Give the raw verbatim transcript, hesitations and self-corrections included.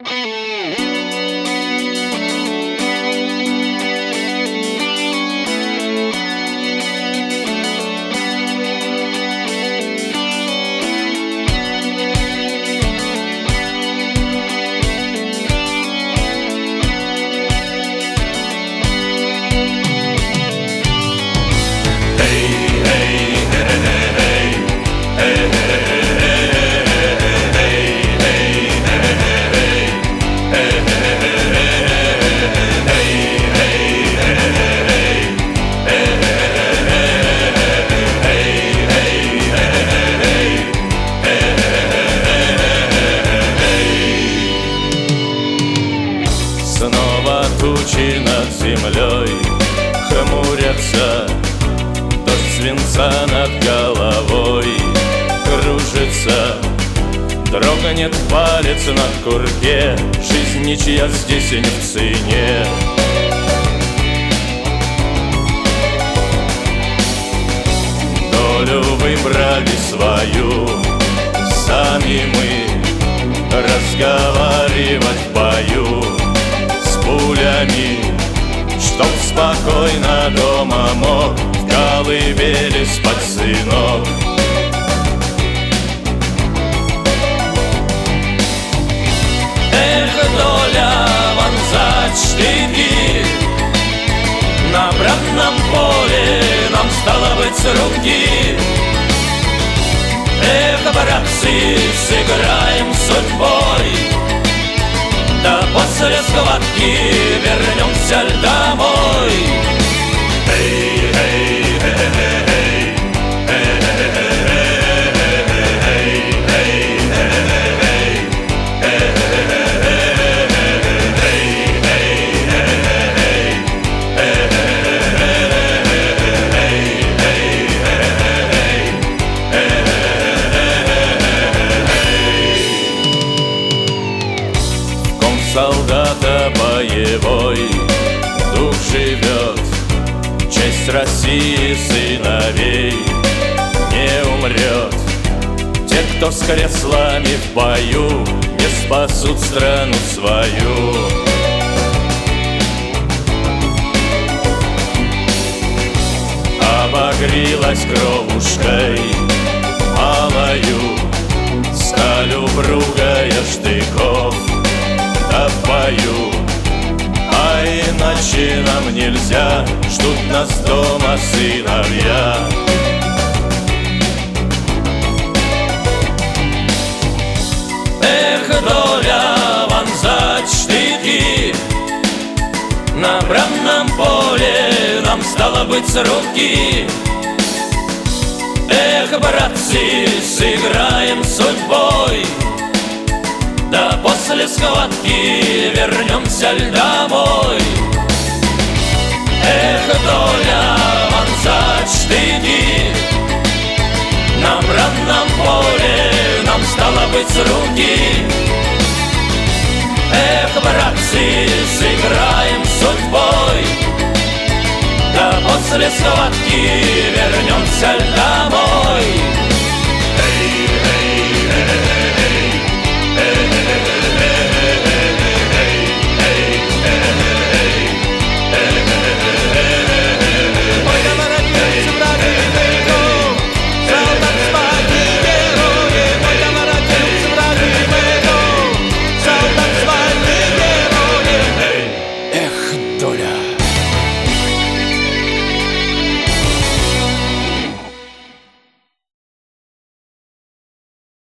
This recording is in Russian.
Снова тучи над землей хмурятся, дождь свинца над головой кружится. Дрогнет палец на курке, жизнь ничья здесь и не в цене. Долю выбрали свою, сами мы разговаривать в бою с пулями, чтоб спокойно дома мог в колыбели спать сынок. Эх, доля, вонзать штыки на бранном поле нам, стало быть, с руки. Эх, братцы, сыграем судьбой, да после схватки вернемся домой. Эй, эй, эй, эй, солдата боевой дух живет, честь России сыновей не умрет. Те, кто с креслами в бою, не спасут страну свою. Обогрелась кровушкой малою, сталь упругая штыков да в бою. А иначе нам нельзя, ждут нас дома сыновья. Эх, доля, вонзать штыки на бранном поле нам, стало быть, с руки. Эх, братцы, сыграем судьбой, да после схватки вернемся домой. Эх, доля, вонзать штыки на бранном поле нам, стало быть, с руки. Эх, братцы, сыграем судьбой, да после схватки вернемся домой.